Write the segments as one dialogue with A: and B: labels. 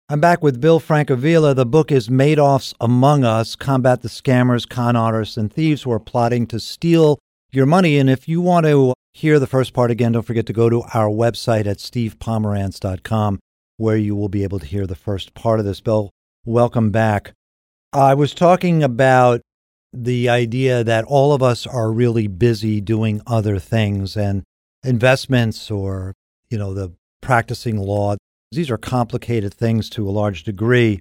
A: I'm back with Bill Francavilla. The book is Madoff's Among Us, Combat the Scammers, Con Artists, and Thieves Who Are Plotting to Steal Your Money. And if you want to hear the first part again, don't forget to go to our website at stevepomerantz.com, where you will be able to hear the first part of this. Bill, welcome back. I was talking about the idea that all of us are really busy doing other things, and investments or, the practicing law. These are complicated things to a large degree.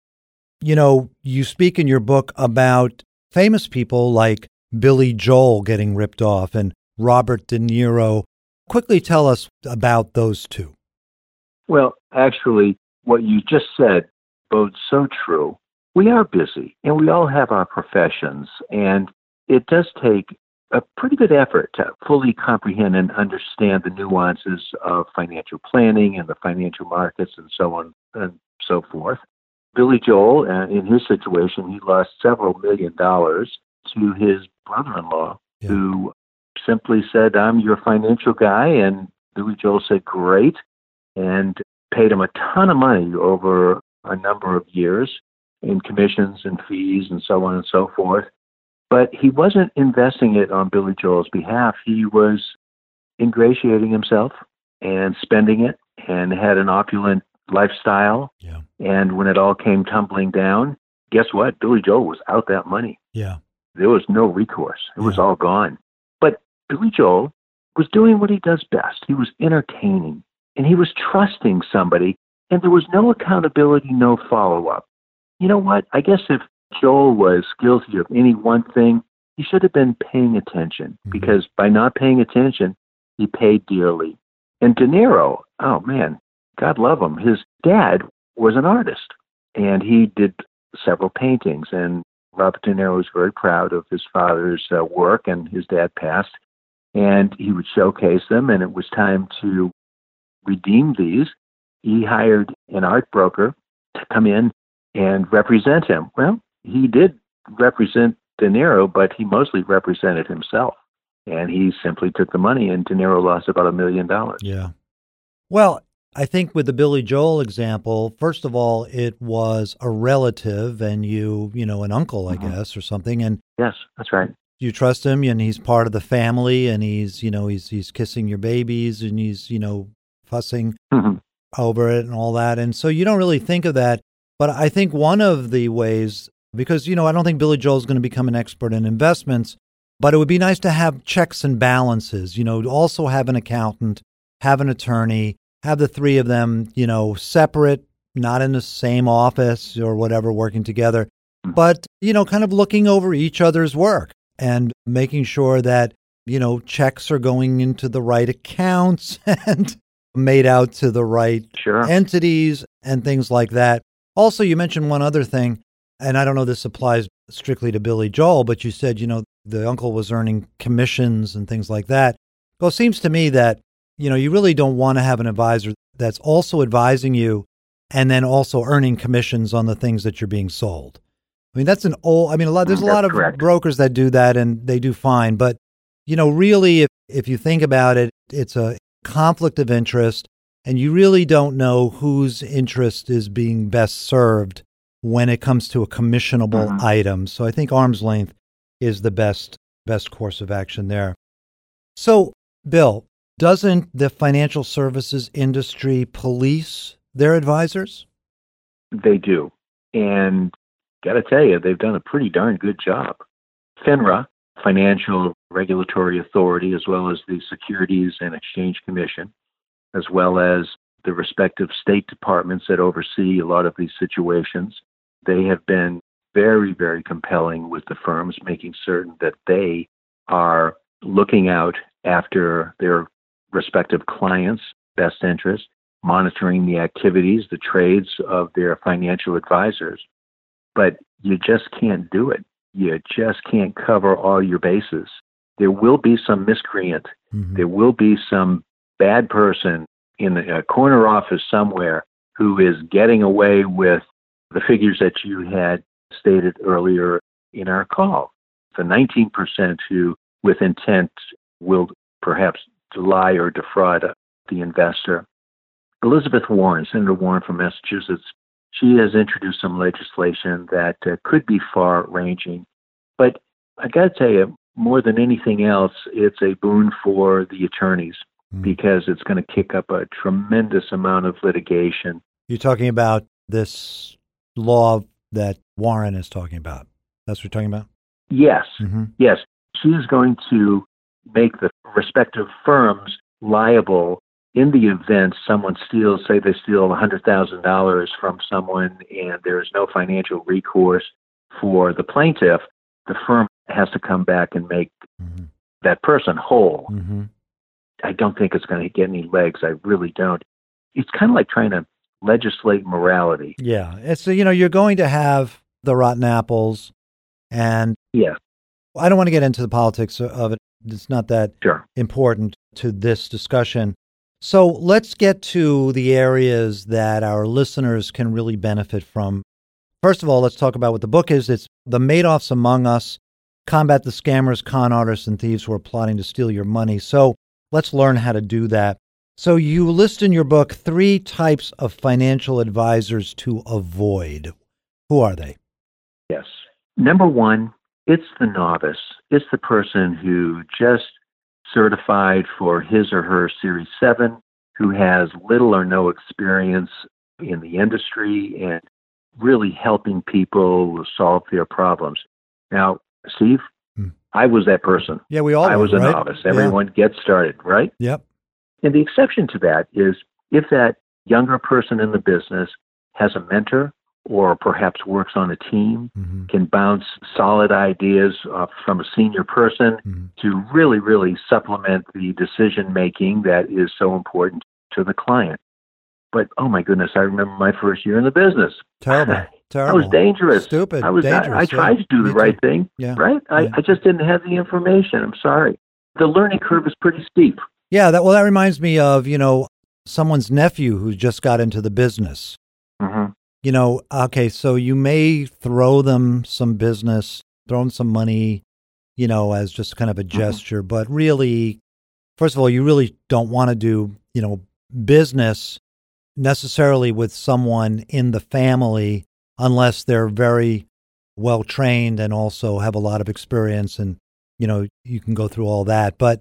A: You speak in your book about famous people like Billy Joel getting ripped off and Robert De Niro. Quickly tell us about those two.
B: Well, actually, what you just said bodes so true. We are busy, and we all have our professions, and it does take a pretty good effort to fully comprehend and understand the nuances of financial planning and the financial markets and so on and so forth. Billy Joel, in his situation, he lost several $1 million to his brother-in-law, who simply said, "I'm your financial guy," and Billy Joel said, "Great," and paid him a ton of money over a number of years in commissions and fees and so on and so forth. But he wasn't investing it on Billy Joel's behalf. He was ingratiating himself and spending it and had an opulent lifestyle.
A: Yeah.
B: And when it all came tumbling down, guess what? Billy Joel was out that money.
A: Yeah.
B: There was no recourse. It was all gone. But Billy Joel was doing what he does best. He was entertaining, and he was trusting somebody, and there was no accountability, no follow-up. You know what? I guess if Joel was guilty of any one thing, he should have been paying attention, because by not paying attention, he paid dearly. And De Niro, oh man, God love him. His dad was an artist, and he did several paintings, and Robert De Niro was very proud of his father's work, and his dad passed, and he would showcase them, and it was time to redeem these. He hired an art broker to come in and represent him. Well, he did represent De Niro, but he mostly represented himself. And he simply took the money, and De Niro lost about $1 million.
A: Yeah. Well, I think with the Billy Joel example, first of all, it was a relative and an uncle, I guess, or something. And
B: yes, that's right.
A: You trust him, and he's part of the family, and he's kissing your babies, and he's, fussing over it and all that. And so you don't really think of that. But I think one of the ways, because, I don't think Billy Joel's going to become an expert in investments, but it would be nice to have checks and balances, also have an accountant, have an attorney, have the three of them, separate, not in the same office or whatever, working together, but, kind of looking over each other's work and making sure that, checks are going into the right accounts and made out to the right entities and things like that. Also, you mentioned one other thing, and I don't know if this applies strictly to Billy Joel, but you said, the uncle was earning commissions and things like that. Well, it seems to me that, you really don't want to have an advisor that's also advising you and then also earning commissions on the things that you're being sold. I mean, there's a lot of brokers that do that, and they do fine. But, really, if you think about it, it's a conflict of interest, and you really don't know whose interest is being best served when it comes to a commissionable item. So I think arm's length is the best course of action there. So, Bill, doesn't the financial services industry police their advisors?
B: They do. And got to tell you, they've done a pretty darn good job. FINRA, Financial Regulatory Authority, as well as the Securities and Exchange Commission, as well as the respective state departments that oversee a lot of these situations, they have been very, very compelling with the firms, making certain that they are looking out after their respective clients' best interest, monitoring the activities, the trades of their financial advisors. But you just can't do it. You just can't cover all your bases. There will be some miscreant. There will be some bad person in a corner office somewhere who is getting away with the figures that you had stated earlier in our call. The 19% who, with intent, will perhaps lie or defraud the investor. Elizabeth Warren, Senator Warren from Massachusetts, she has introduced some legislation that could be far-ranging. But I got to tell you, more than anything else, it's a boon for the attorneys because it's going to kick up a tremendous amount of litigation.
A: You're talking about this law that Warren is talking about. That's what you're talking about?
B: Yes. Yes. She is going to make the respective firms liable in the event someone steals, say they steal $100,000 from someone and there is no financial recourse for the plaintiff, the firm has to come back and make that person whole. I don't think it's going to get any legs. I really don't. It's kind of like trying to legislate morality.
A: Yeah. It's, you're going to have the rotten apples, and
B: yeah,
A: I don't want to get into the politics of it. It's not that important to this discussion. So let's get to the areas that our listeners can really benefit from. First of all, let's talk about what the book is. It's The Madoffs Among Us, Combat the Scammers, Con Artists, and Thieves Who Are Plotting to Steal Your Money. So let's learn how to do that. So you list in your book 3 types of financial advisors to avoid. Who are they?
B: Yes. Number 1, it's the novice. It's the person who just certified for his or her Series 7, who has little or no experience in the industry and really helping people solve their problems. Now, Steve, I was that person.
A: Yeah, we all
B: I was a
A: right?
B: novice. Everyone gets started, right?
A: Yep.
B: And the exception to that is if that younger person in the business has a mentor or perhaps works on a team, can bounce solid ideas from a senior person to really, really supplement the decision-making that is so important to the client. But, oh my goodness, I remember my first year in the business.
A: Terrible.
B: I was dangerous.
A: Stupid.
B: Dangerous. I tried to do the right thing, right? I just didn't have the information. I'm sorry. The learning curve is pretty steep.
A: Yeah, that reminds me of, someone's nephew who just got into the business. Okay, so you may throw them some business, throw them some money, as just kind of a gesture, but really, first of all, you really don't want to do, business necessarily with someone in the family unless they're very well trained and also have a lot of experience and, you can go through all that. But,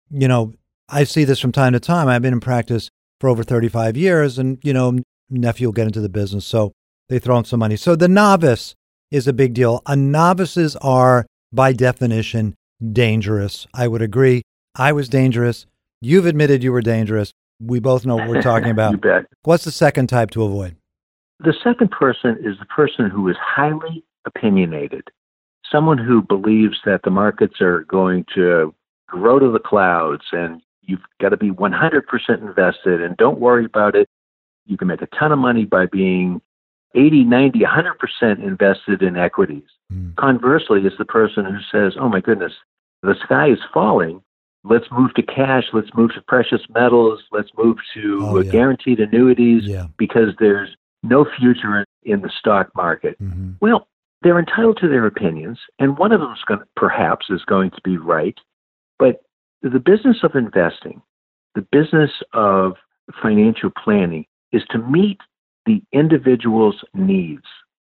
A: I see this from time to time. I've been in practice for over 35 years and, nephew will get into the business. So they throw in some money. So the novice is a big deal. Novices are, by definition, dangerous. I would agree. I was dangerous. You've admitted you were dangerous. We both know what we're talking about.
B: You bet.
A: What's the second type to avoid?
B: The second person is the person who is highly opinionated. Someone who believes that the markets are going to grow to the clouds and you've got to be 100% invested and don't worry about it. You can make a ton of money by being 80, 90, 100% invested in equities. Conversely, it's the person who says, oh my goodness, the sky is falling. Let's move to cash. Let's move to precious metals. Let's move to guaranteed annuities because there's no future in the stock market. Well, they're entitled to their opinions, and one of them perhaps is going to be right. But the business of investing, the business of financial planning is to meet the individual's needs.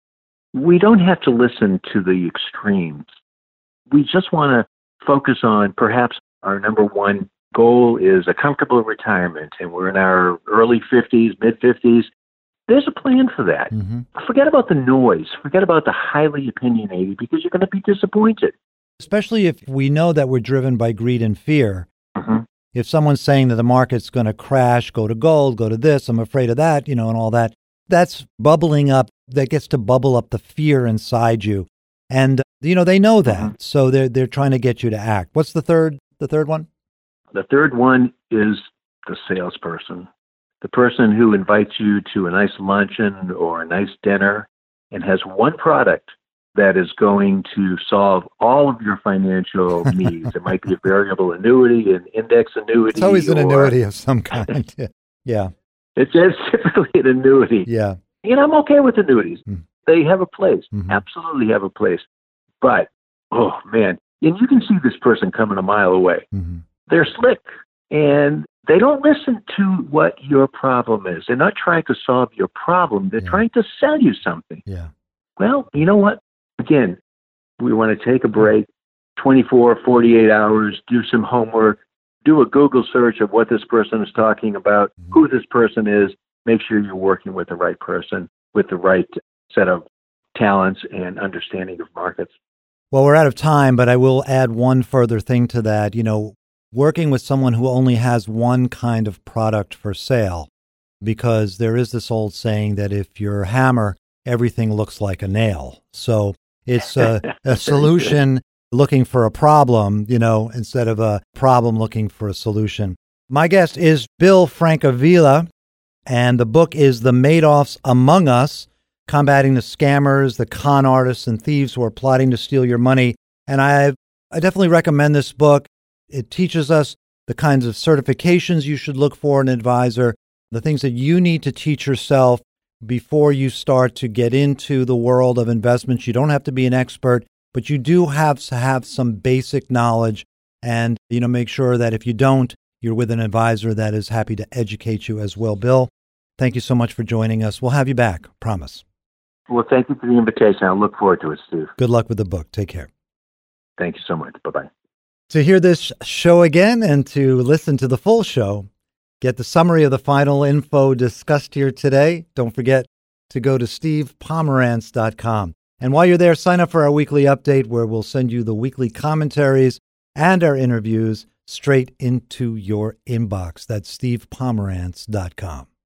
B: We don't have to listen to the extremes. We just want to focus on perhaps our number one goal is a comfortable retirement, and we're in our early 50s, mid-50s. There's a plan for that. Forget about the noise. Forget about the highly opinionated because you're going to be disappointed.
A: Especially if we know that we're driven by greed and fear. If someone's saying that the market's going to crash, go to gold, go to this, I'm afraid of that, and all that, that's bubbling up. That gets to bubble up the fear inside you. And, they know that. So they're trying to get you to act. What's the third one?
B: The third one is the salesperson. The person who invites you to a nice luncheon or a nice dinner and has one product that is going to solve all of your financial needs. It might be a variable annuity, an index annuity.
A: It's always an annuity of some kind. Yeah.
B: It's typically an annuity.
A: Yeah.
B: And I'm okay with annuities. They have a place. Absolutely have a place. But, oh, man, and you can see this person coming a mile away. They're slick, and They don't listen to what your problem is. They're not trying to solve your problem. They're trying to sell you something.
A: Yeah.
B: Well, you know what? Again, we want to take a break, 24, 48 hours, do some homework, do a Google search of what this person is talking about, who this person is. Make sure you're working with the right person, with the right set of talents and understanding of markets.
A: Well, we're out of time, but I will add one further thing to that. Working with someone who only has one kind of product for sale, because there is this old saying that if you're a hammer, everything looks like a nail. So it's a solution looking for a problem, instead of a problem looking for a solution. My guest is Bill Francavilla, and the book is The Madoffs Among Us, Combating the Scammers, the Con Artists, and Thieves Who Are Plotting to Steal Your Money. And I definitely recommend this book. It teaches us the kinds of certifications you should look for in an advisor, the things that you need to teach yourself before you start to get into the world of investments. You don't have to be an expert, but you do have to have some basic knowledge, and make sure that if you don't, you're with an advisor that is happy to educate you as well. Bill, thank you so much for joining us. We'll have you back, promise.
B: Well, thank you for the invitation. I look forward to it, Steve.
A: Good luck with the book. Take care.
B: Thank you so much. Bye-bye.
A: To hear this show again and to listen to the full show, get the summary of the final info discussed here today, don't forget to go to stevepomerantz.com. And while you're there, sign up for our weekly update where we'll send you the weekly commentaries and our interviews straight into your inbox. That's stevepomerantz.com.